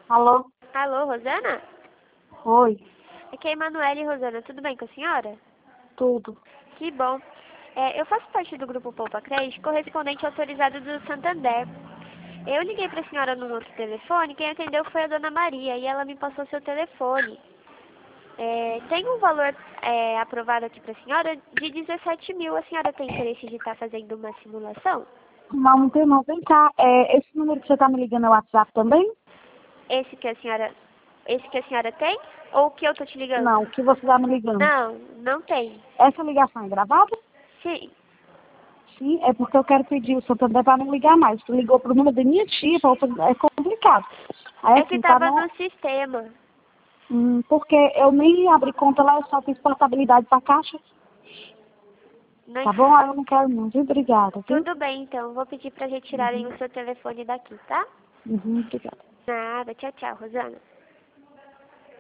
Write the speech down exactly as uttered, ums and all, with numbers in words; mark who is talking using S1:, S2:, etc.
S1: Alô?
S2: Alô, Rosana?
S1: Oi,
S2: Aqui é a Emanuele, Rosana. Tudo bem com a senhora?
S1: tudo.
S2: Que bom. É, eu faço parte do grupo Poupa Crédito, correspondente autorizado do Santander. Eu liguei para a senhora num outro telefone, quem atendeu foi a dona Maria e ela me passou seu telefone. É, tem um valor é, aprovado aqui para a senhora de dezessete mil. A senhora tem interesse de estar fazendo uma simulação?
S1: Não, não tem não. Vem cá, é, esse número que você tá me ligando é o WhatsApp também?
S2: Esse que a senhora, esse que a senhora tem? Ou o que eu tô te ligando?
S1: Não, o que você tá me ligando.
S2: Não, não tem.
S1: Essa ligação é gravada?
S2: Sim.
S1: Sim, é porque eu quero pedir o Santander para não ligar mais. Tu ligou pro número da minha tia, pra outra, é complicado. Aí
S2: É que
S1: assim, tá
S2: tava
S1: não...
S2: no sistema.
S1: Hum, porque eu nem abri conta lá, eu só fiz portabilidade pra caixa.
S2: Não.
S1: Tá bom? Aí eu não quero não, viu? Obrigada, viu?
S2: Tudo bem, então. Vou pedir para retirarem
S1: Uhum,
S2: o seu telefone daqui, tá?
S1: uhum, obrigada.
S2: Nada. Tchau, tchau, Rosana.